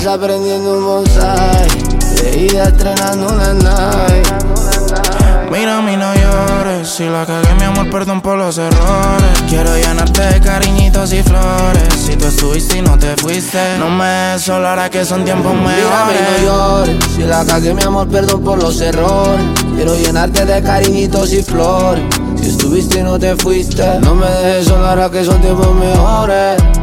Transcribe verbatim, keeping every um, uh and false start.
aprendiendo un bonsai, de ida estrenando una night. Mira, mi no llores, si la cagué, mi amor, perdón por los errores. Quiero llenarte de cariñitos y flores. Si tú estuviste y no te fuiste, no me des solo ahora que son tiempos mejores. Mira, mi no llores, si la cagué, mi amor, perdón por los errores. Quiero llenarte de cariñitos y flores. Si estuviste y no te fuiste, no me dejes sola ahora que son tiempos mejores.